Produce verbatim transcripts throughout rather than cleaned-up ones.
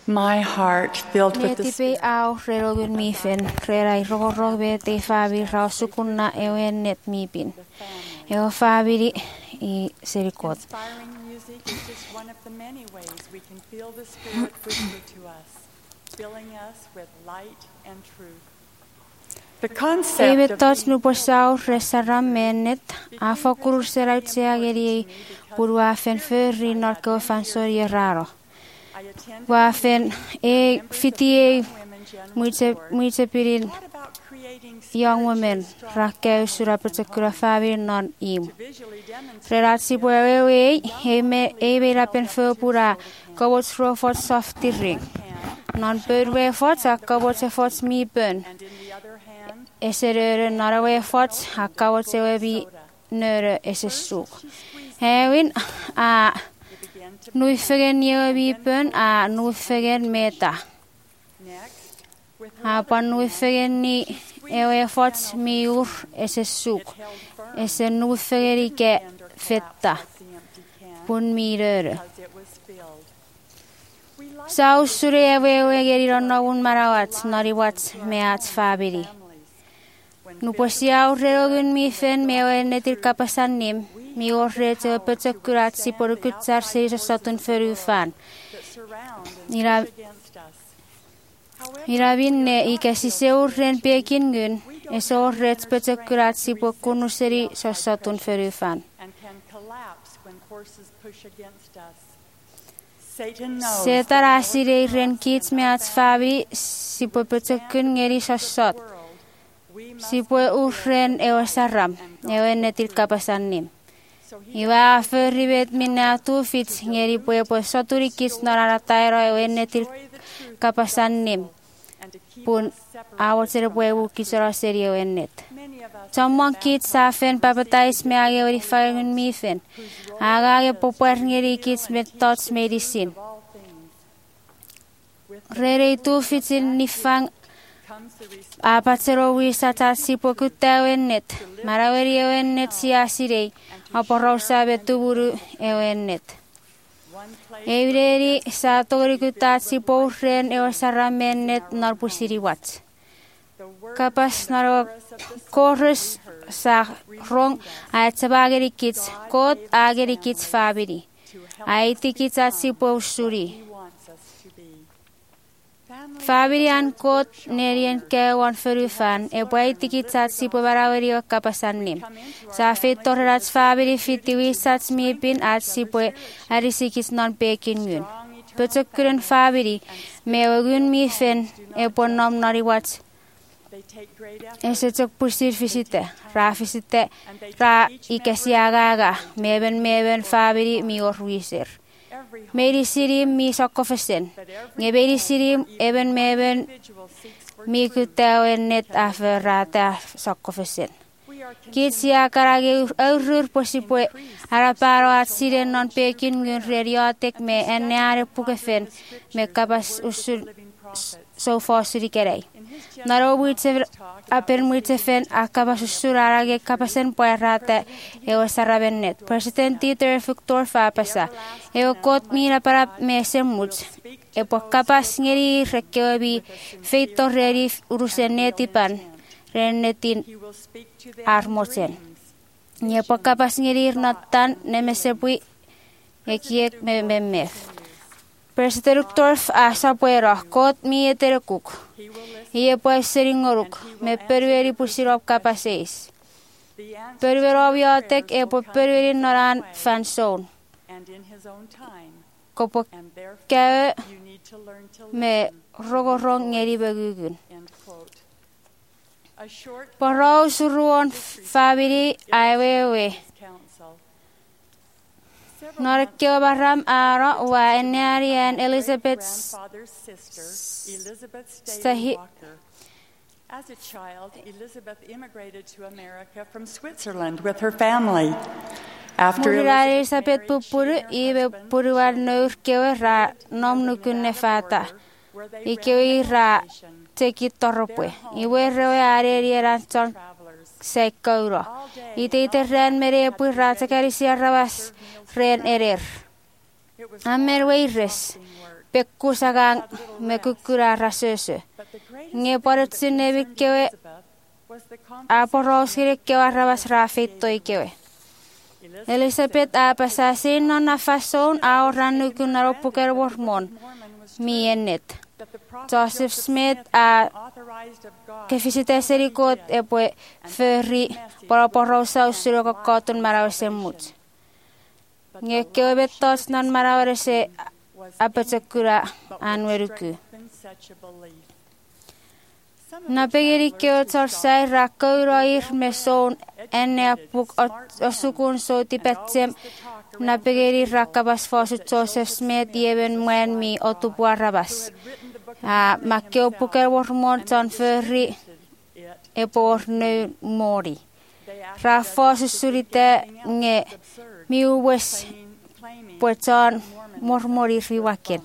My heart filled with the Netipe Spirit. au rerogun mifen, rerai rogorobe te fabi rausukunna ewen net mipin. Eo fabiri I serikot. Inspiring music is just one of the many ways we can feel the Spirit whisper to us, filling us with light and truth. The concept Ebe of tots being nu posau resaram menet, afo kurur serait seageri buruafen ferri norko fansori raro. I attended Wafen e fiti e women general muite board muite pirin taught about creating young spiritually women strong rakkeu families surapetsakura and fabir non im. to visually demonstrate Reratsi this, puewe he me young e leaders vera held pen up fo two pura soda cans. kobots ro fot softi ring. Hand, Non perwe fot a kobots e fot mi bön. and in the other hand, Eserere narawe fot a kobots e webi soda. nöre ese suk. She squeezed Hewin a it began to nui pour. fegen yebi bön a nui fegen meta. Next, with her A other pan nui hand, fegen ni ewe fot mi ur ese suk. it held firm. Ese nui fegeri ke Bend or collapse fetta like the empty can pun mi röre. because it was filled. We like Sau sure ewe ewe geri ronna un marawat nari wat meat fabiri. families. When Nu posiau rerogun mi fen mewe netir kapasan nim. Mi orre te pötsökkurat si porukutsar seiso satun föru fan. that surround and Ira- push against us. However, Ira vinne ikäsi seurren piekingun. Eso orret pötsökkurat si pokunnuseri so satun föru fan. and can collapse when forces push against us. Satan knows Se that tarasi in order for ren us kits and our meat families fabi si po pötsökkun ngeri so sot. world, we must Si po urren ewe saram. Ewe netir kapasan nim. so he Iwa förribet minä tufit ngeri pue po soturikis norara tairo ewe netir destroy the truth kapasan nim. and to keep Pun us separated awat sere from pue God. ukisora seri ewe net. Many of us Sommon have kit baptized safen papatais me age ori fagun mifen. Aga age popuer ngeri kits met tots medicine. of all things. With the Rere tufitil nifang comes the response apatsero wisata si po kutta ewe net. Maraweri ewe net si asirei. Aporausa betuburu ewe net. one place Evireri sa tori kutat si pourren e osaramen net narpusiri wat. the word Kapas naro chorus sa rong at sa bageri kits kot ageri kits fabiri. to help Aiti kits at si pousuri. He wants us to be. Family Fabiri an kot nerien ke wan ferufan e poiti kits at si povaraweri o kapasan nim. Sa fitor rats fabiri fitiwi sats mipin at si po arisikis non pekin ngun. Pötsökkyren fabiri meogun mifen e ponnom nariwats. they take great effort Ese tsok pusir fisite, ra fisite, ra ikesiagaga, meben meben fabiri mi orwisir. every Meri siri mi sokofesen, ngeberi siri eben meben individual seeks for mi kutewen net aferrata sokofesen. we are Kitsia karage aurur posipue araparo at siren non pekin ngun reriotek me enneare pukefen me kapas usul living prophets so fosiri kerei. in his Naro buitse apen muitse fen akapas usul arage kapasen poerrate eo sarabennet. President Dieter Victor Fapasa eo kot mira para mesen muts. Epo kapas ngeri rekeobi feito reri urusenetipan rennetin he will speak to them armosen. in dreams. Nyepo kapas ngirir notan nemesepui ekiek mememef. Presidenttorf asa puero kot mi eterekuk. He will listen. Ie pues seringoruk me perveri pusirop kapaseis. The answer Perveroviotek epo perveri noran fanson. and in his own time, Kopo and therefore käy you need to learn to me listen. rogorong ngeri begugun. End quote. A short Porou suruon fabiri aiwewe. counsel. Several Norkeo baram ara wa enarian Elizabeth's grandfather's sister, Elizabeth Stahi- Staley Walker. As a child, Elizabeth immigrated to America from Switzerland with her family. After Muhirar Elizabeth Elisabeth married, she pupuru and her ibe husband puruar shared nur kewe ra the nom Nevada nukunne fata. border, where they Ikewe ran a ra station. teki torropwe. Their home Iwe was a rewe areri safe eran place ton for travelers. seikauro. All day, Ite ite ren mere pu rata karisia rawas ren erer. it was Amer hard, weires. exhausting work. pekkusagang me kukura rasösö. Nge parutsin nevikkewe aporoskiri kewa ravas rafitoi kewe. Elisabeth apasa sinona fason aorannukun aroppuker vormon miennet. Joseph Smith a kefisiteserikot epue förri poroporosaussuro kokotun marausen mut. Nge kewe betos non maraurese apetsekura anweruku. Napegeri keo torsai rakkoiroir meson enne apuk osukun souti petsem. Napegeri rakkabas fosut Joseph Smith jeven muen mi otupua rabas. Makkeo puker vormon ton förri epornu mori. Raffosus surite nge miuwes pueton mormori riwaken.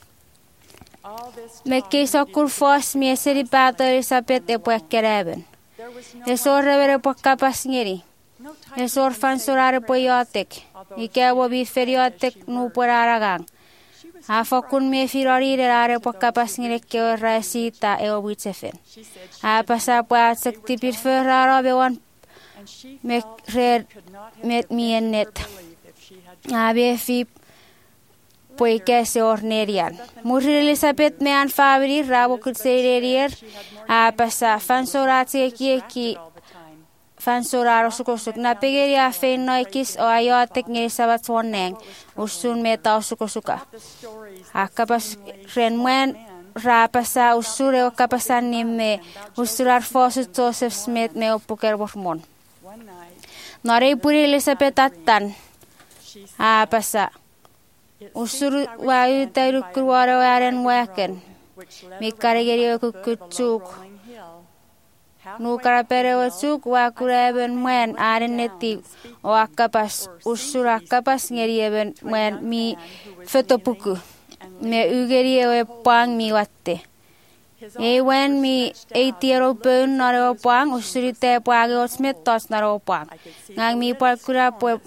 Mekki sokkur fos mieseri päätö Elisabeth epuekkeräven. Esor revere pokkapas ngeri. Esor fansurare pojotek. Ikävo viferiotek nuupueraaragang. Afokun mie firoriirelaare pokkapas ngeri keorra siitä eovitsefen. Apasa puatsek tipir förraaravewan mek red met miennet. Aviefi poikese ornerian. Murri Elisabeth mean favori ravo kutserier apasa fansoratsi kieki fansoraro sukosuk napegeria feinoikis o ajoatek ngelisavat suonneen ussun meta usukosuka. Akkapas renmuen raapasa ussure okkapasan nimme ussurar fosut Joseph Smith me oppuker vormon. Norei puri Elisabeth attan apasa ussur waayutayrukkruwaro waren waken. Mikkarigeri okukutsuk. Nukara perewotsuk wakureven muen aarenneti o akkapas ussur akkapas ngerieben muen mi fötopuku. Me ygeri oe pang mi watte. Ei wen mi ei tiero pön naro pang ussurite puage otsmet tos naro pang. Ngang mi palkura pue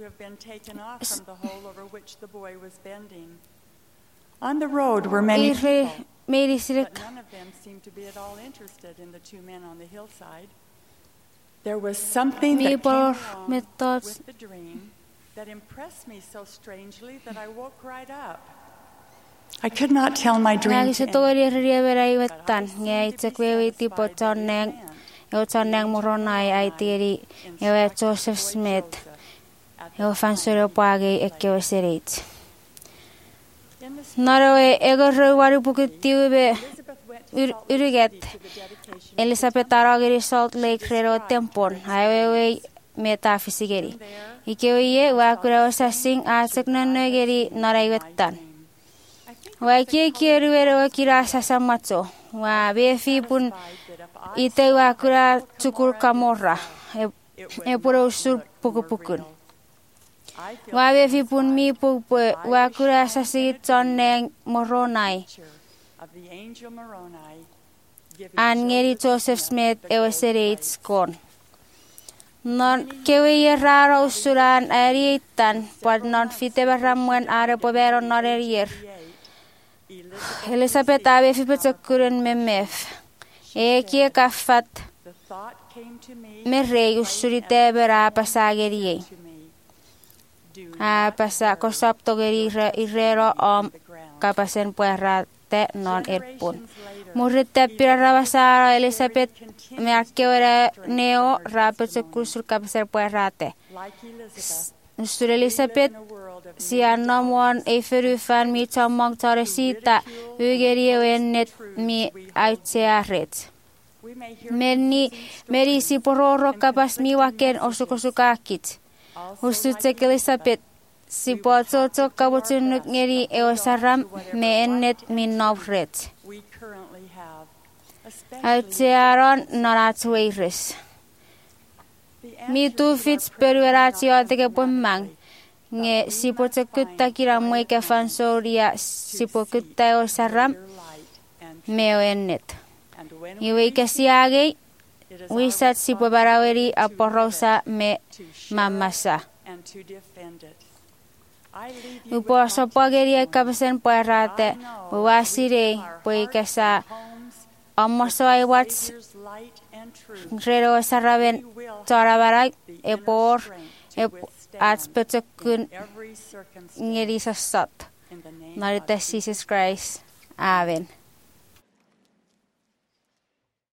On the road were many people, but none of them seemed to be at all interested in the two men on the hillside. There was something that came along with the dream that impressed me so strangely that I woke right up. I could not tell my dream to anyone, but I seemed to be satisfied that the man, Joseph Moronai aitiri ewe Joseph Smith ewe fansoro puage ekkeo serit. Naroe egorro warupukuttiube yriget Elisabeth arageri Salt Lake rero tempon haewe metafisigeri. Ikeoye wakura osasing aseknonnegeri naraiwettan. Wakie kieruere wakirasa samatso. Wa befi pun ite wakura cukur kamorra. E puro usur pukupukun. Wa befi pun mi pukpe wakura sasi tsonneng moronai. Angeri Joseph Smith ewe sereits kon. Non kewe rara usuran ariitan pad non fite barramuen are povero norerier. Elisabeth ave fipetsekkuren memef. Ekie kaffat merrei ussurite bera pasageriei. Apasa kosaptogeri irrero om kapasen puerrate non erpun. Murritte pirarravasara Elisabeth merkkeore neo rapetsekkursur kapasen puerrate. Ussur Elisabeth siannomuon ei förufan mi tommong tare siitä ygeriöennet mi aitsearet. Menni merisi pororo kapas mi waken osukosukakit. Ustutsek Elisabeth si potsoto kabutsunnuk ngeri eosaram me ennet min novret. Aitsearon noratsueiris. Mi tufits perueratio teke pommang. Nge sipotsekutta kiramuike fansoria sipokutta eosaram meo ennet. Iwike siagei wisat sipobaraweri aporosa me mamasa. Upo sopageria kapasen poerate, uasire, poikasa, ammasoi wats, rero saraven, taravarak, epor, atspetsokun, ngerisasat. Narita Jesus Christ. Amen.